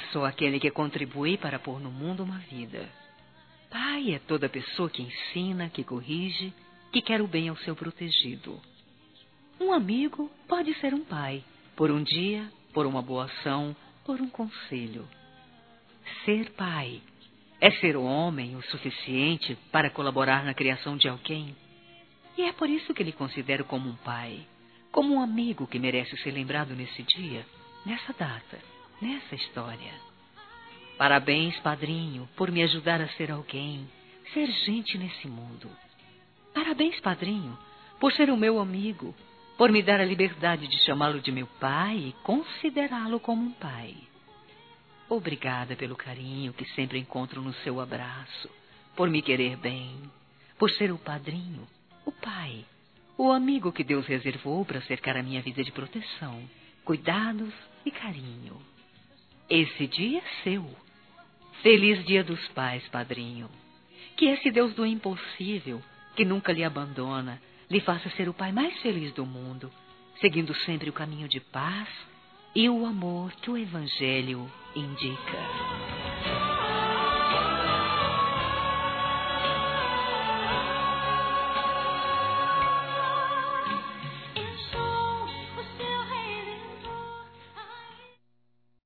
só aquele que contribui para pôr no mundo uma vida. Pai é toda pessoa que ensina, que corrige, que quer o bem ao seu protegido. Um amigo pode ser um pai, por um dia, por uma boa ação, por um conselho. Ser pai é ser homem o suficiente para colaborar na criação de alguém. E é por isso que lhe considero como um pai, como um amigo que merece ser lembrado nesse dia, nessa data, nessa história. Parabéns, padrinho, por me ajudar a ser alguém, ser gente nesse mundo. Parabéns, padrinho, por ser o meu amigo, por me dar a liberdade de chamá-lo de meu pai e considerá-lo como um pai. Obrigada pelo carinho que sempre encontro no seu abraço, por me querer bem, por ser o padrinho, o pai, o amigo que Deus reservou para cercar a minha vida de proteção, cuidados e carinho. Esse dia é seu. Feliz Dia dos Pais, padrinho. Que esse Deus do impossível, que nunca lhe abandona, lhe faça ser o pai mais feliz do mundo, seguindo sempre o caminho de paz e o amor que o Evangelho indica.